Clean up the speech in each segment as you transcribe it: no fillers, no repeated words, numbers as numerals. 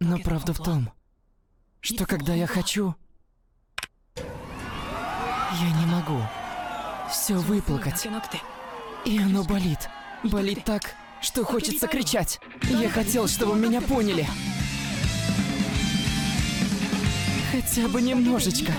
Но правда в том, что когда я хочу, я не могу все выплакать. И оно болит. Болит так, что хочется кричать. Я хотел, чтобы меня поняли. Хотя бы немножечко.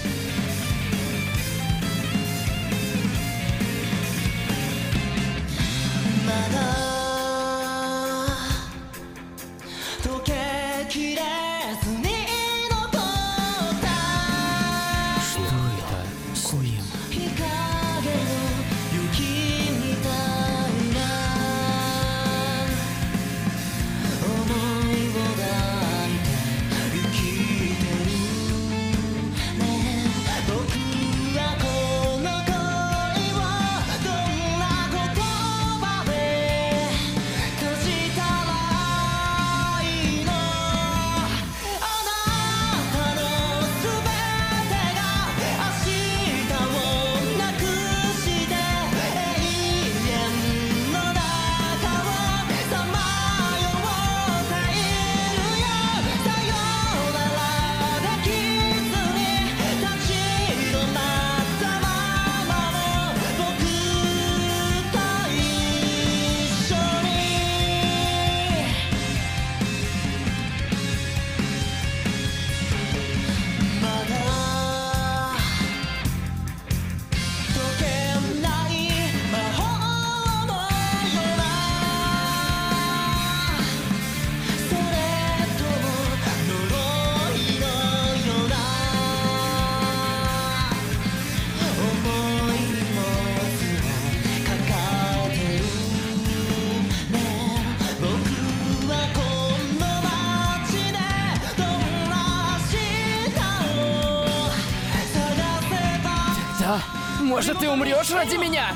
Может, ты умрешь ради меня?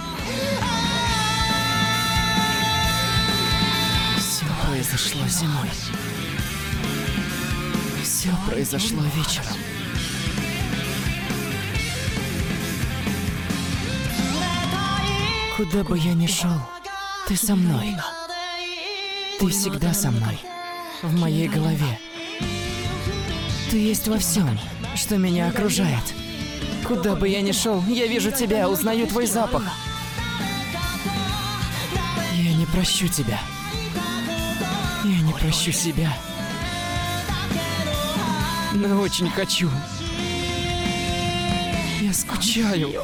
Все произошло зимой. Все произошло вечером. Куда бы я ни шел, ты со мной. Ты всегда со мной. В моей голове. Ты есть во всем, что меня окружает. Куда бы я ни шел, я вижу тебя, узнаю твой запах. Я не прощу тебя. Я не прощу себя. Но очень хочу. Я скучаю.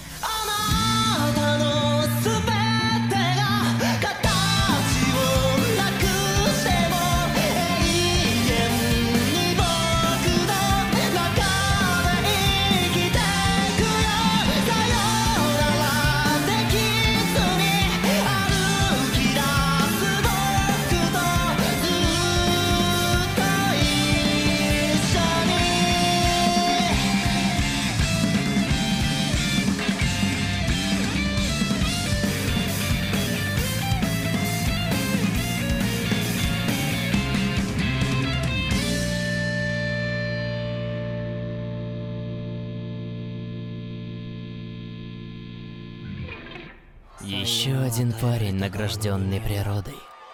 Еще один парень, награжденный природой.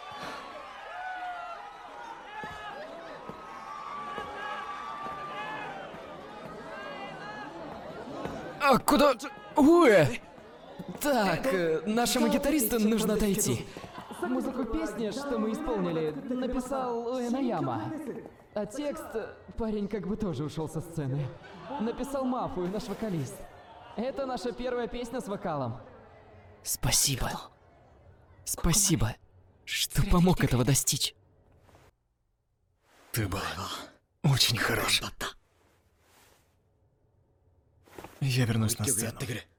А куда? Уэ! Так, нашему гитаристу нужно отойти. Музыку песни, что мы исполнили, написал Уэнаяма. А текст парень как бы тоже ушел со сцены. Написал Мафу, наш вокалист. Это наша первая песня с вокалом. Спасибо. Спасибо, что помог этого достичь. Ты был очень хорош. Я вернусь на сцену.